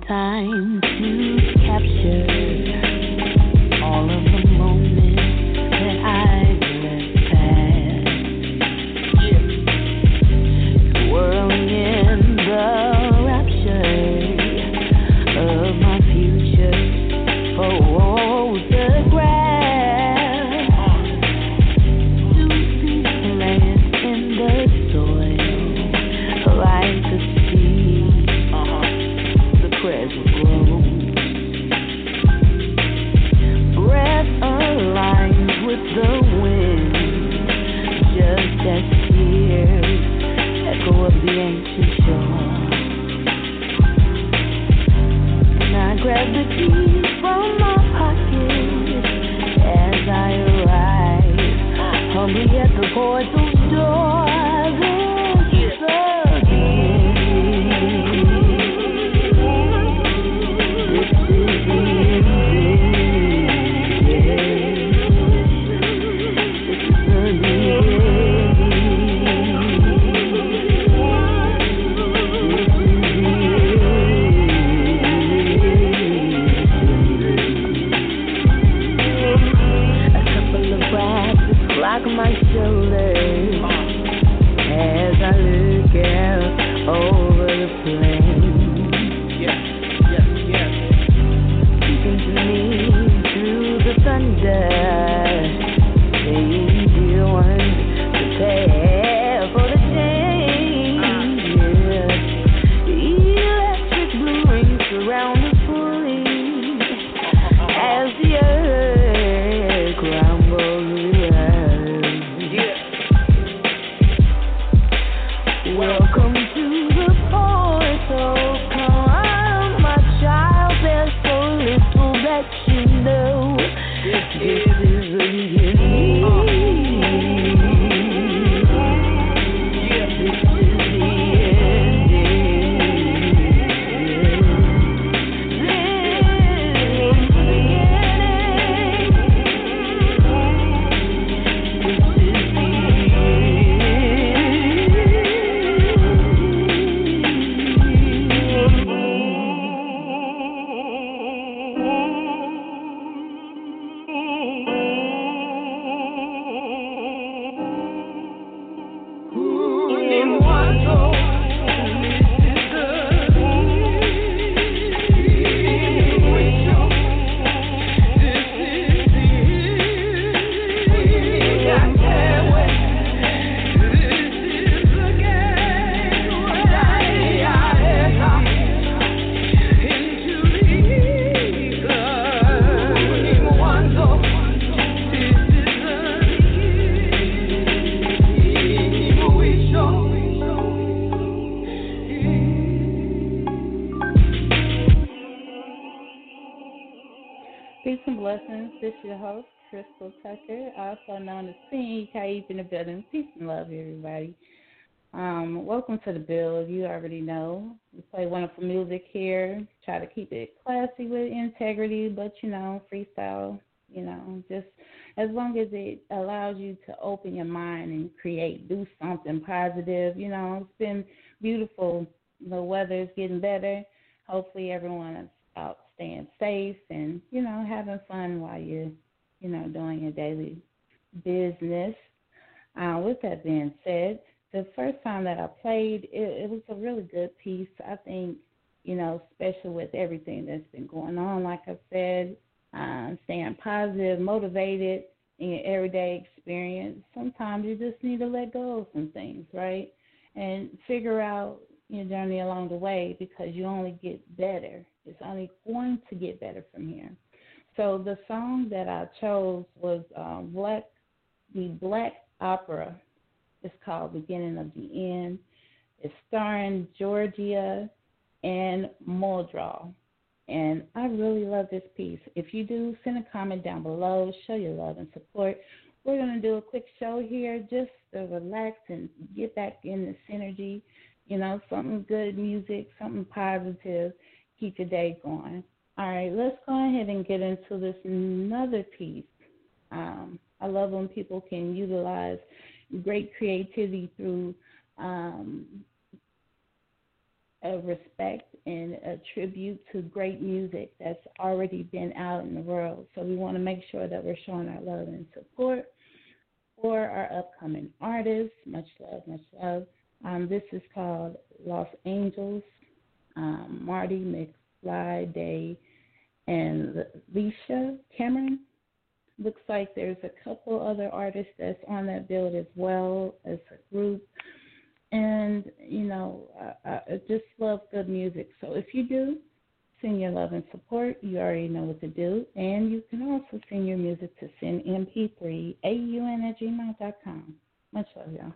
time to capture all of the moments that I let pass. Swirling in the rapture of my future photograph. To see plants in the soil, I could see the present grow. Breath aligns with the wind, just as tears echo of the ancient shore. And I grab the keys from my pocket as I arrive humbly at the portal's door. This is the on my shoulders as I look out over the plain. Speaking to me through the thunder, saying, dear one, prepare for the change. The electric blue rings surround us fully as the earth crumbles. Welcome to the portal. Come, my child, there's so little that you know. This is the beginning. This is the Peace and blessings. This is your host, Crystal Tucker, also known as Queen Kaif in the building. Peace and love, everybody. Welcome to the build. You already know. We play wonderful music here. Try to keep it classy with integrity, but, freestyle, just as long as it allows you to open your mind and create, do something positive. It's been beautiful. The weather is getting better. Hopefully everyone is out staying safe and, having fun while you're, doing your daily business. With that being said, the first time that I played, it was a really good piece. I think, especially with everything that's been going on, like I said, staying positive, motivated in your everyday experience. Sometimes you just need to let go of some things, right? And figure out your journey along the way, because you only get better. It's only going to get better from here. So the song that I chose was the Black Opera. It's called Beginning of the End. It's starring Georgia and Muldrow. And I really love this piece. If you do, send a comment down below. Show your love and support. We're going to do a quick show here just to relax and get back in the synergy. Something good music, something positive, keep your day going. All right, let's go ahead and get into this another piece. I love when people can utilize great creativity through a respect and a tribute to great music that's already been out in the world. So we want to make sure that we're showing our love and support for our upcoming artists. Much love, much love. This is called Los Angels. Marty McFly Day and Leisha Cameron. Looks like there's a couple other artists that's on that build as well as a group. And, I just love good music. So if you do, send your love and support. You already know what to do. And you can also send your music to sendmp3aun@gmail.com. Much love, y'all.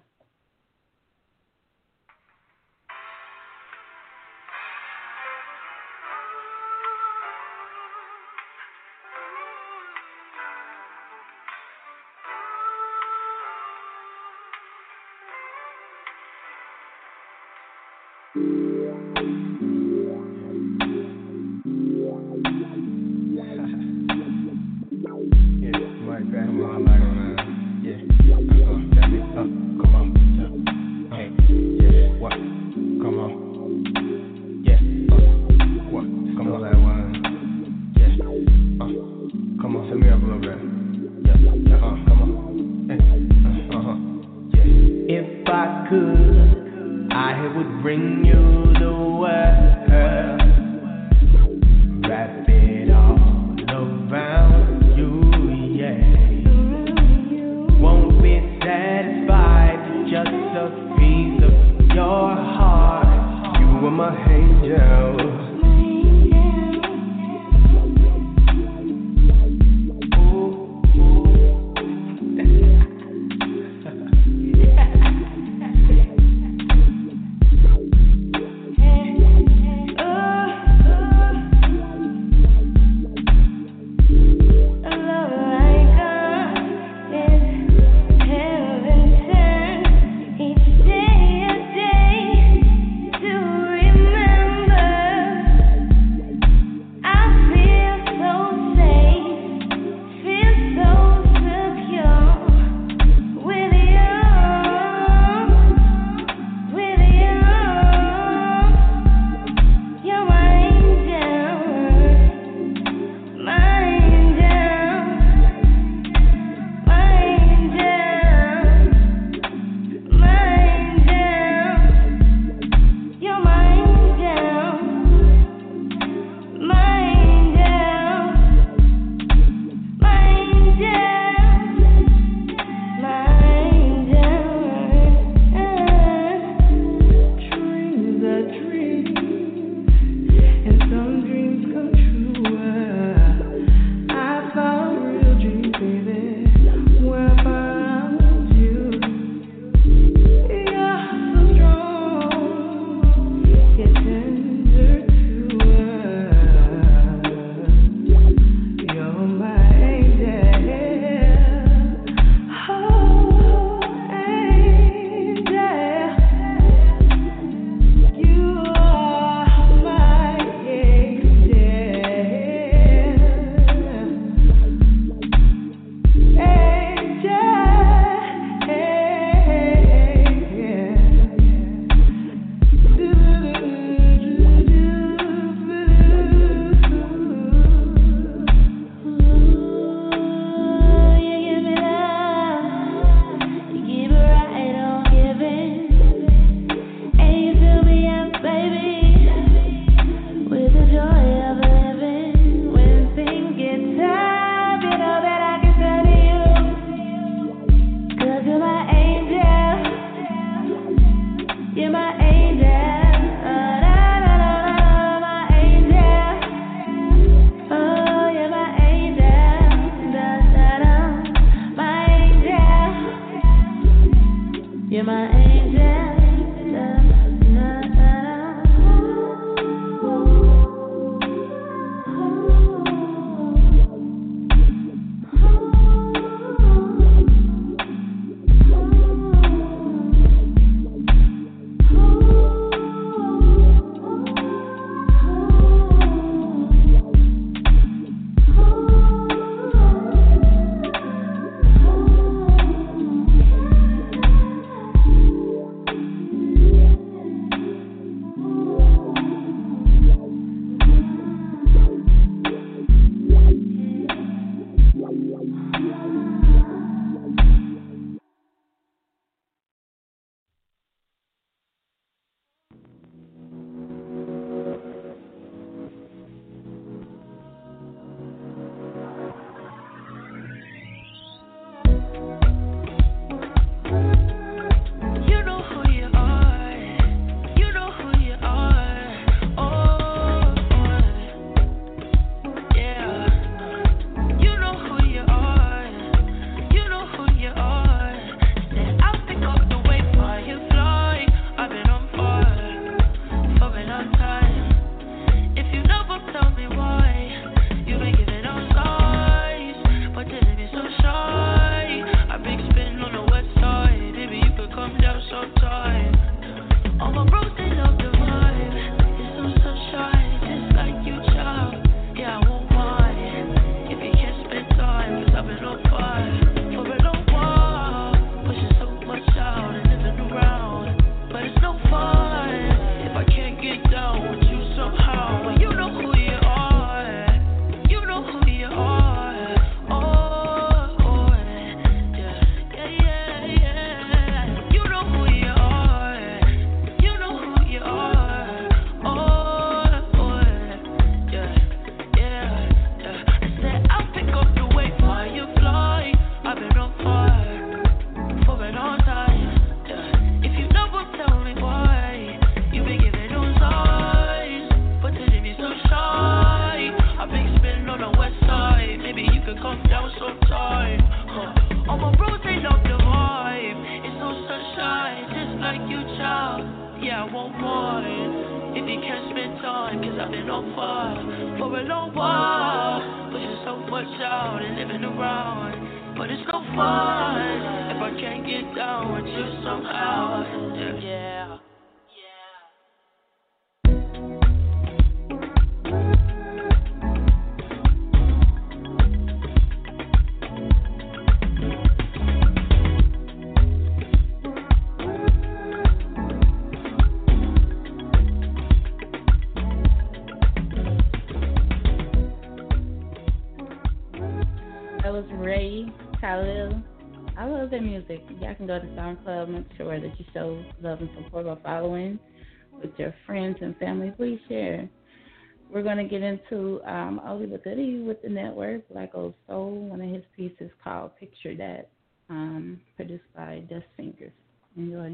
fun if I can't get down with you somehow. Yeah. That was Ray Khalil. I love their music. Y'all can go to SoundCloud. Make sure that you show love and support by following with your friends and family. Please share. We're going to get into Oldie But Goodie with the network, Black Old Soul. One of his pieces called Picture That, produced by Dust Fingers. Enjoy.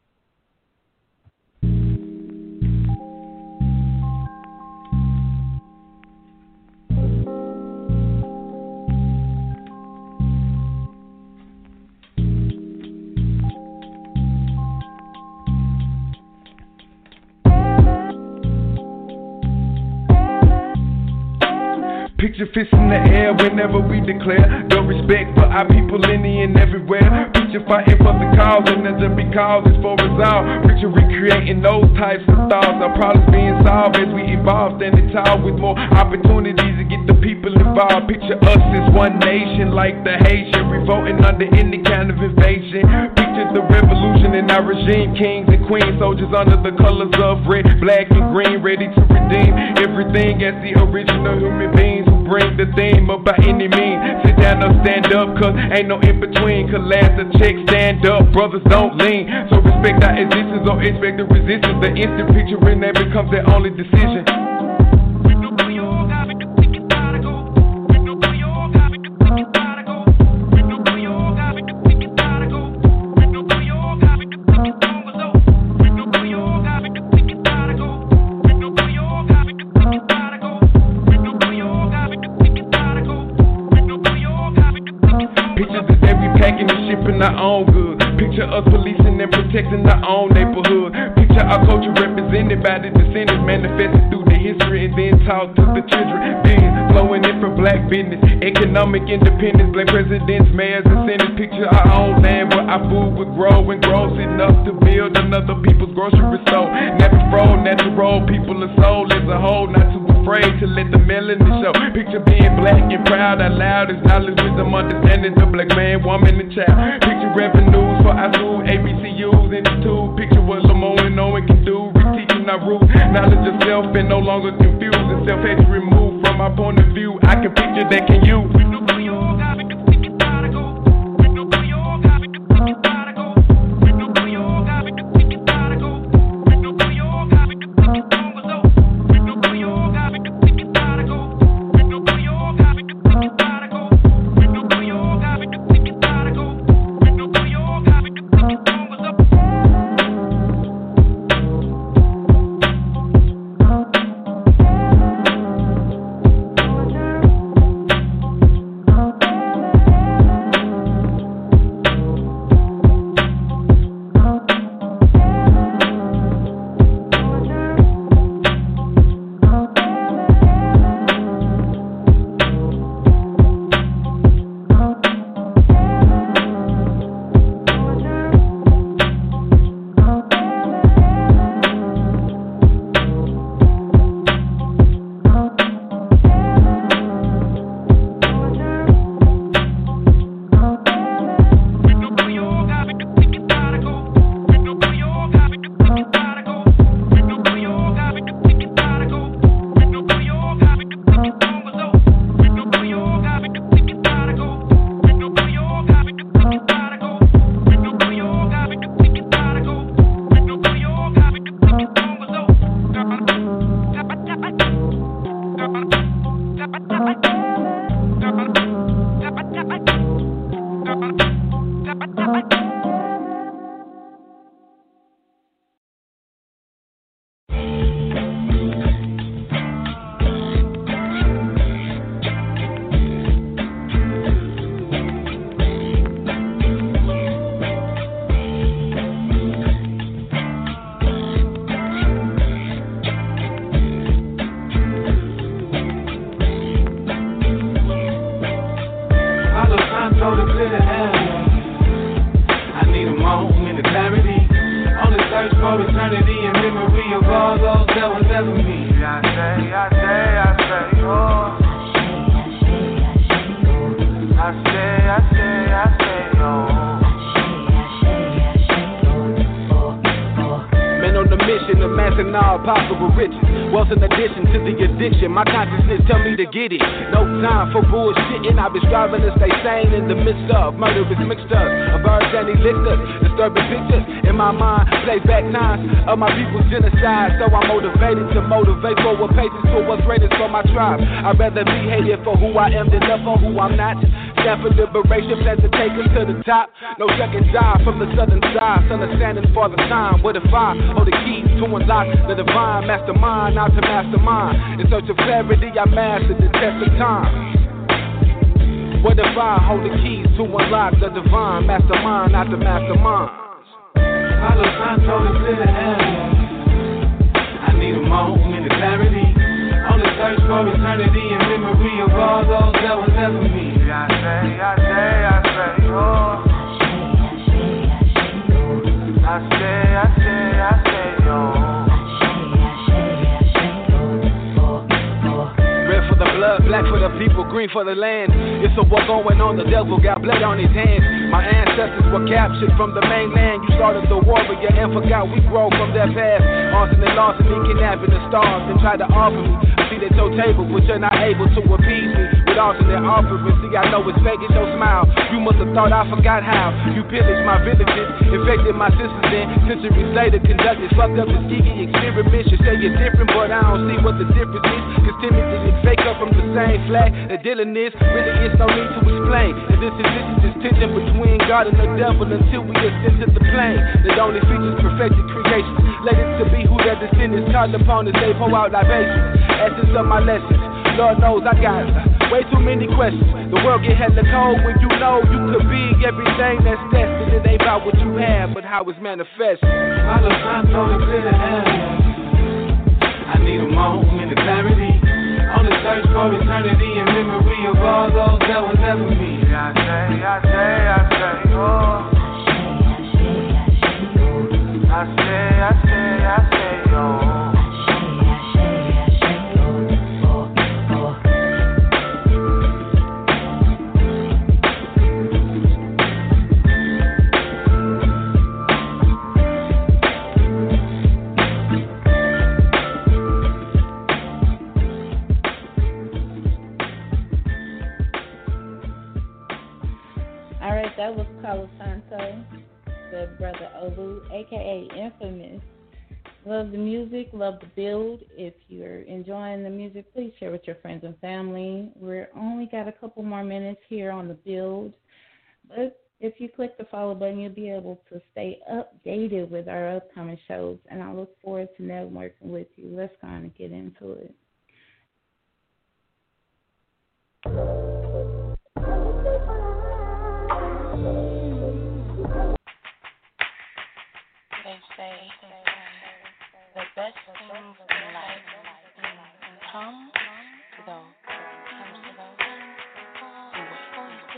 Picture fists in the air whenever we declare the respect for our people any and everywhere. Picture fighting for the cause and there just be causes for resolve. Picture recreating those types of thoughts. Our problems being solved as we evolve, standing tall with more opportunities to get the people involved. Picture us as one nation like the Haitian, revolting under any kind of invasion. Picture the revolution in our regime, kings and queens, soldiers under the colors of red, black and green, ready to redeem everything as the original human beings. Bring the theme up by any means. Sit down or stand up, cause ain't no in between. Collapse the check, stand up, brothers don't lean. So respect our existence or expect the resistance. The instant picturing that becomes their only decision. Our own good. Picture us policing and protecting our own neighborhood. Picture our culture represented by the descendants, manifested through the history and then taught to the children. Being flowing in from black business, economic independence, black presidents, mayors, and senators. Picture our own land where our food would grow and gross enough to build another people's grocery store. Natural people of soul as a whole, not too afraid to let the melanin show. Picture being black and proud out loud as knowledge, wisdom, understanding the black man, woman, and child. Picture revenues for our school, ABCUs, and the two. Picture what Lamone and Owen can do, reteaching our roots. Knowledge of self and no longer confused, and self-hatred removed from our point of view. I can picture that, can you? Santo to clear the air. for eternity in memory of all those that will never meet. I say, oh. I say, oh. Men on the mission, amassing all possible riches. Wealth in addition to the addiction. My consciousness tell me to get it. No time for bullshitting. I've been striving to stay sane in the midst of murderous mixtures of herbs and elixirs. Disturbing pictures in my mind. Plays back times of my people's genocide. So I'm motivated to motivate forward paces to what's greatest for my tribe. I'd rather be hated for who I am than love for who I'm not. Stand for liberation, plan to take us to the top. No second dive from the southern side. Son of standing for the time. What if I hold the key to unlock the divine mastermind, not to mastermind? In search of clarity, I mastered the test of time. What if I hold the keys to unlock the divine mastermind, not the mastermind? Follow Santo to the area. I need a moment of clarity. On the search for eternity in memory of all those that will never meet. I say, oh. I say, oh. Red for the blood, black for the people, green for the land. It's a war going on, the devil got blood on his hands. My ancestors were captured from the mainland. You started the war, but and forgot we grow from their past. Arson and lost me, kidnapping the stars and tried to offer me. I see that your table, but you're not able to appease me. With alternate offerings, see I know it's fake, it's your smile. You must have thought I forgot how. You pillaged my villages, infected my sisters, and centuries later conducted fucked up the geeky experiments. You say you're different, but I don't see what the difference is. Cause Timothy and fake up from the same flag that Dylan is. Really, it's no need to explain. And this is tension between God and the devil until we ascend to the plane. That only features perfected creation. Let it to be who their descendants called upon as they pour out libations. Essence of my lessons. Lord knows I got way too many questions. The world get hella cold when you know you could be everything that's destined. It ain't about what you have, but how it's manifested. Follow Santo to the area. I need a moment of clarity. On the search for eternity in memory of all those that will never meet. I say, oh. I say, oh. That was Carlos Santo, the brother Olu, aka Infamous. Love the music, love the build. If you're enjoying the music, please share with your friends and family. We're only got a couple more minutes here on the build, but if you click the follow button, you'll be able to stay updated with our upcoming shows, and I look forward to networking with you. Let's go on and get into it. They say the best things in life come to those who wait.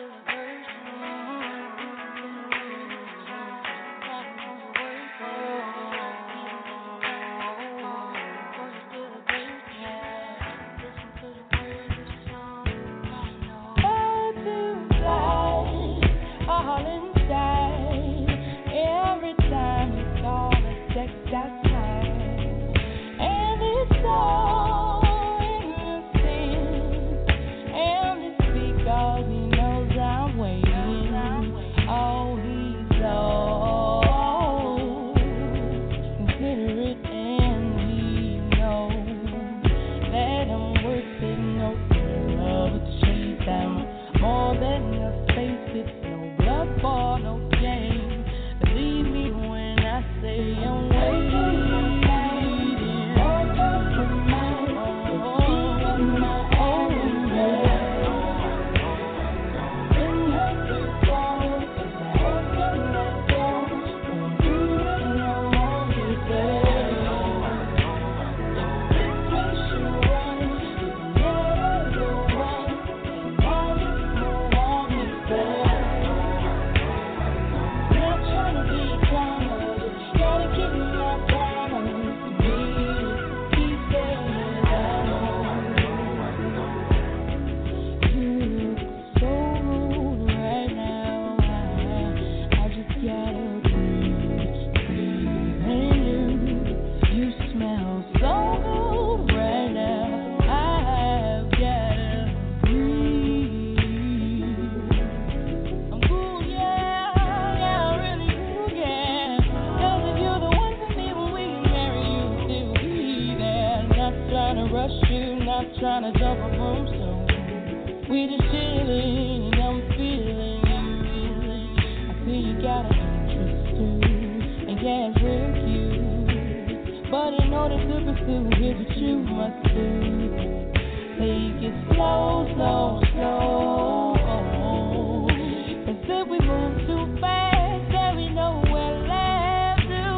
tryna jump a broomstone. We just chillin' and I'm feeling. I see you got an interest too, and yeah, it's real cute. But in order to pursue, here's what you must do. Take it slow, slow, slow. 'Cause if we move too fast, there ain't nowhere left to go.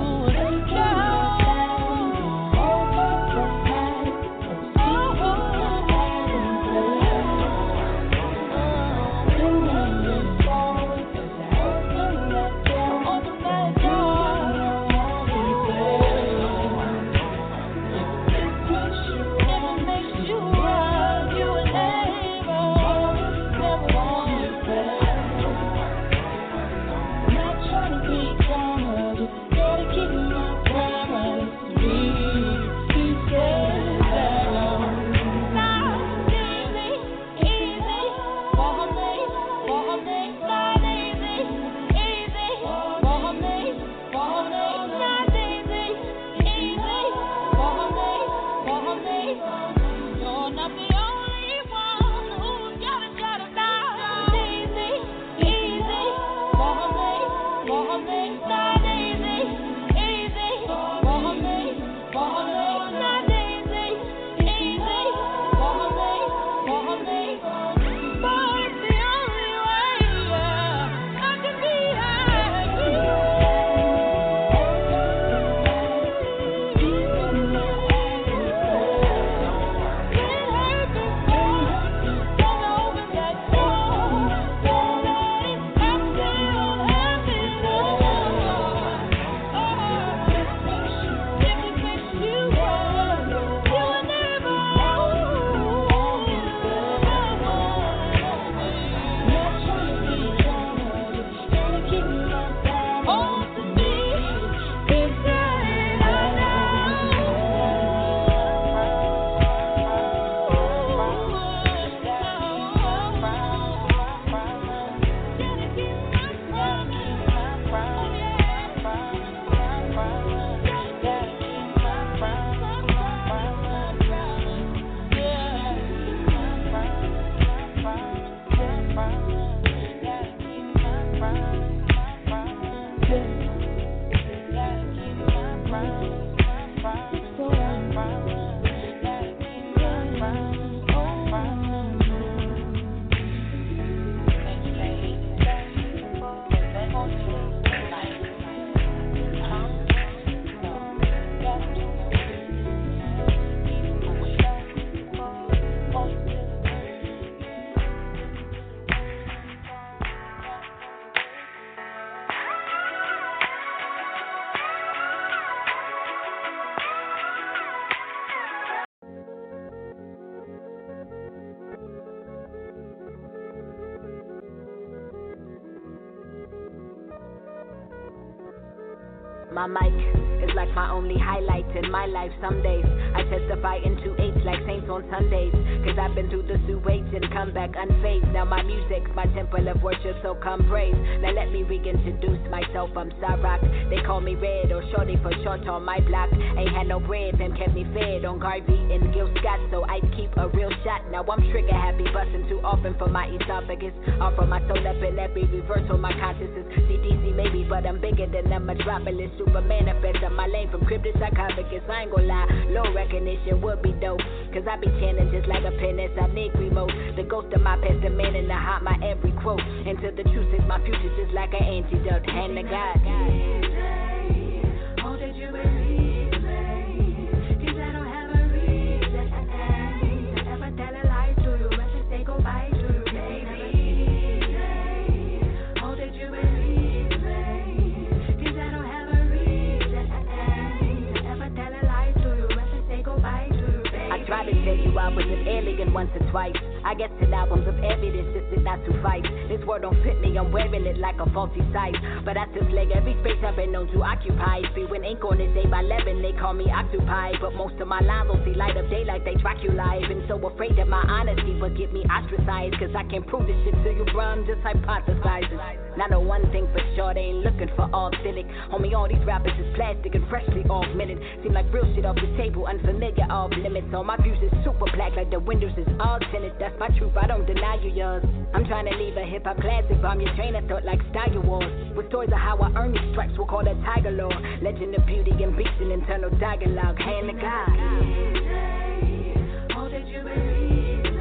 My mic is like my only highlight in my life. Some days I testify in 2/8 like saints on Sundays. 'Cause I've been through the sewage and come back unfazed. Now my music's my temple of worship, so come praise. Now let me reintroduce myself, I'm Sarak. They call me Red or Shorty for short on my block. Ain't had no bread, them kept me fed on Garvey and Gil Scott, so I keep a real shot. Now I'm trigger happy, busting too often for my esophagus. Offer my soul up in every reversal, my consciousness. CDC maybe, but I'm bigger than a metropolis. Super manifest up my lane from crib to sarcophagus. I ain't gon' lie, low recognition would be dope. 'Cause I be chanting just like a pen that's a Negrimo. The ghost of my past, the man in the heart, my every quote. Into the truth is my future just like an antidote. Hand to God. Oh, that you believe me, 'cause I don't have a reason to ever tell a lie to you. I should say goodbye to you, baby. Oh, that you believe me, 'cause I don't have a reason to ever tell a lie to you. I should say goodbye to you, baby. I tried to tell you I was an alien once or twice. I guess 10 albums of evidence just did not suffice. This word don't fit me, I'm wearing it like a faulty size. But I still slag every space I've been known to occupy. Spewing ink on this day by 11, they call me occupied. But most of my lines don't see light of day like they track you live. And so afraid that my honesty would get me ostracized. Cause I can't prove this shit to you, bro, I'm just hypothesizing. Now the one thing for sure, they ain't looking for authentic. Homie, all these rappers is plastic and freshly augmented. Seem like real shit off the table, unfamiliar, off limits. All my views is super black, like the windows is all tinted. That's my truth, I don't deny you yours. I'm trying to leave a hip-hop classic, bomb your train of thought like Star Wars. With stories of how I earn these stripes, we'll call that Tiger Lore. Legend of beauty and beast and internal dialogue, hand to God. Oh, did you believe?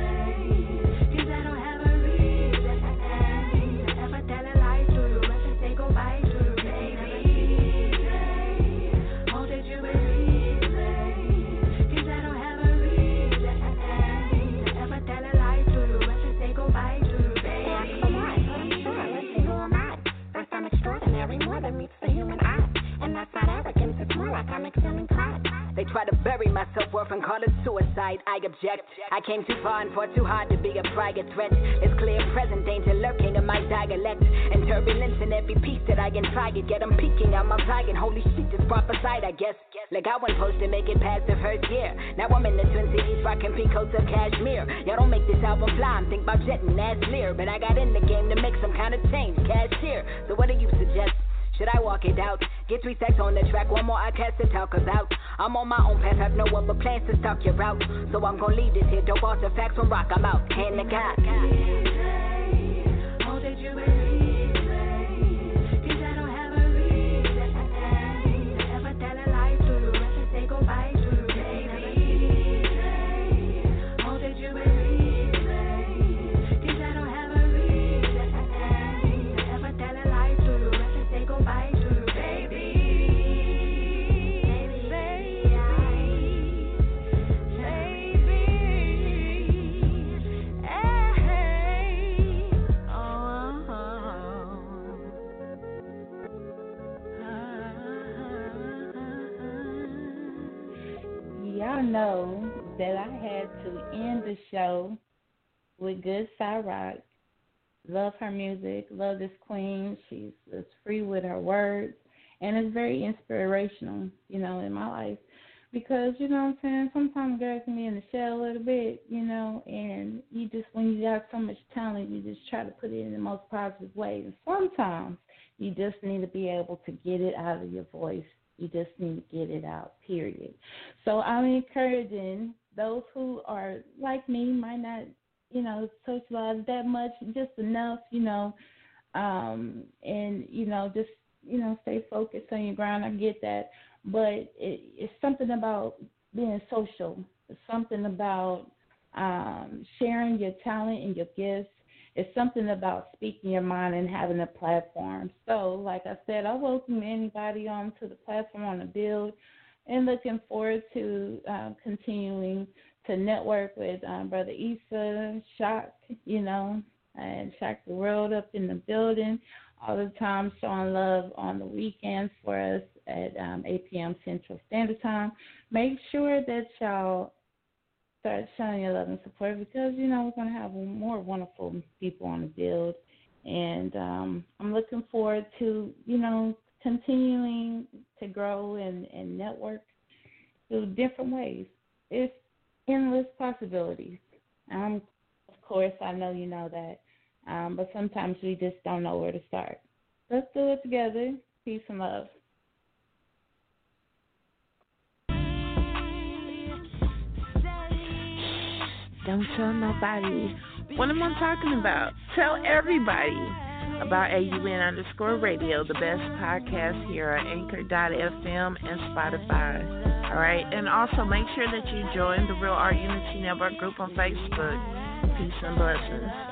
They try to bury my self-worth and call it suicide. I object. I came too far and fought too hard to be a private threat. It's clear present danger lurking in my dialect. And turbulence in every piece that I can try to get. I'm peeking, I'm outside, holy shit, this prophesied, I guess. Like I wasn't supposed to make it past the first year. Now I'm in the Twin Cities rocking pink coats of cashmere. Y'all don't make this album fly, I'm think about jetting that's clear. But I got in the game to make some kind of change, cashier. So what do you suggest? Should I walk it out? Get 3 stacks on the track, one more I cast to talk about. I'm on my own path, have no other plans to stalk your route. So I'm gon' leave this here, dope artifacts from rock, I'm out. Hand to God. Oh, did you believe? Cause I don't have a reason to ever tell a lie to you. I should say goodbye to you, baby. Oh, did you believe? Cause I don't have a reason to ever tell a lie to you. I should say goodbye to you, baby. Y'all know that I had to end the show with Good Side Rock. Love her music, love this queen. She's free with her words, and it's very inspirational, in my life. Because, you know what I'm saying, sometimes girls can be in the shell a little bit, and you just, when you got so much talent, you just try to put it in the most positive way. And sometimes you just need to be able to get it out of your voice. You just need to get it out, period. So I'm encouraging those who are like me, might not, socialize that much, just enough, and, just, stay focused on your grind. I get that. But it's something about being social. It's something about sharing your talent and your gifts. It's something about speaking your mind and having a platform. So, like I said, I welcome anybody onto the platform on the build, and looking forward to continuing to network with Brother Issa, Shock, and Shock the World up in the building all the time, showing love on the weekends for us at 8 p.m. Central Standard Time. Make sure that y'all start showing your love and support, because, we're going to have more wonderful people on the build. And I'm looking forward to, continuing to grow and network through different ways. It's endless possibilities. Of course, I know you know that. But sometimes we just don't know where to start. Let's do it together. Peace and love. Don't tell nobody. What am I talking about? Tell everybody about AUN_radio, the best podcast here at Anchor.fm and Spotify. All right, and also make sure that you join the Real Art Unity Network group on Facebook. Peace and blessings.